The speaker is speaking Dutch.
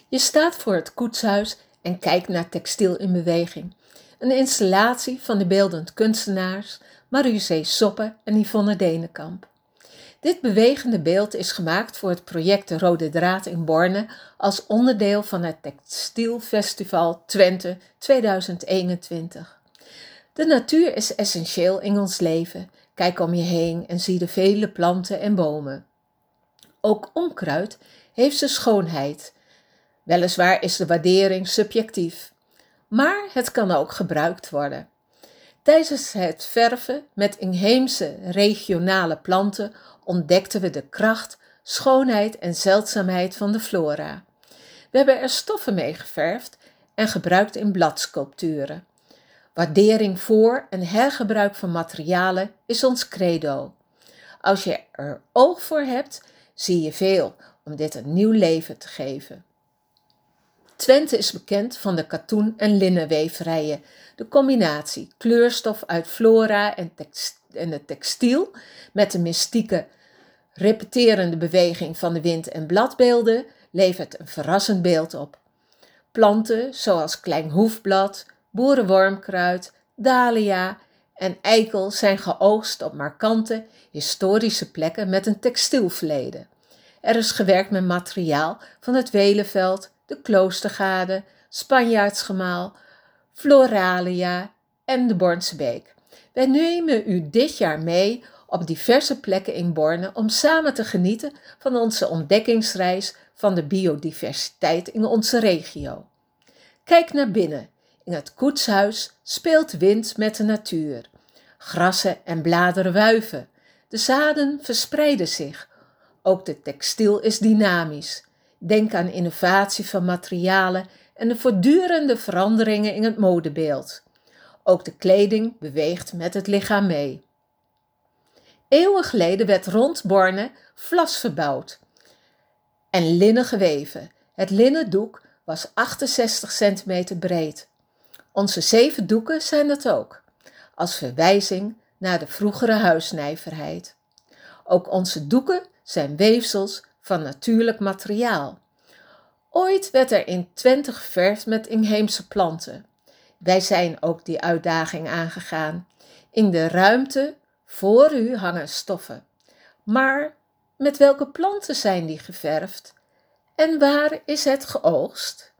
Je staat voor het koetshuis en kijkt naar Textiel in Beweging. Een installatie van de beeldend kunstenaars Marie-José Soppe en Yvonne Denenkamp. Dit bewegende beeld is gemaakt voor het project De Rode Draad in Borne als onderdeel van het Textielfestival Twente 2021. De natuur is essentieel in ons leven. Kijk om je heen en zie de vele planten en bomen. Ook onkruid heeft zijn schoonheid. Weliswaar is de waardering subjectief, maar het kan ook gebruikt worden. Tijdens het verven met inheemse regionale planten ontdekten we de kracht, schoonheid en zeldzaamheid van de flora. We hebben er stoffen mee geverfd en gebruikt in bladsculpturen. Waardering voor en hergebruik van materialen is ons credo. Als je er oog voor hebt, zie je veel om dit een nieuw leven te geven. Twente is bekend van de katoen- en linnenweverijen. De combinatie kleurstof uit flora en het textiel met de mystieke, repeterende beweging van de wind en bladbeelden levert een verrassend beeld op. Planten zoals klein hoefblad, boerenwormkruid, dahlia en eikel zijn geoogst op markante, historische plekken met een textielverleden. Er is gewerkt met materiaal van het Welenveld, de Kloostergade, Spanjaardsgemaal, Floralia en de Bornse Beek. Wij nemen u dit jaar mee op diverse plekken in Borne om samen te genieten van onze ontdekkingsreis van de biodiversiteit in onze regio. Kijk naar binnen. In het koetshuis speelt wind met de natuur. Grassen en bladeren wuiven. De zaden verspreiden zich. Ook de textiel is dynamisch. Denk aan innovatie van materialen en de voortdurende veranderingen in het modebeeld. Ook de kleding beweegt met het lichaam mee. Eeuwen geleden werd rond Borne vlas verbouwd en linnen geweven. Het linnen doek was 68 centimeter breed. Onze 7 doeken zijn dat ook, als verwijzing naar de vroegere huisnijverheid. Ook onze doeken zijn weefsels van natuurlijk materiaal. Ooit werd er in Twente geverfd met inheemse planten. Wij zijn ook die uitdaging aangegaan. In de ruimte voor u hangen stoffen. Maar met welke planten zijn die geverfd? En waar is het geoogst?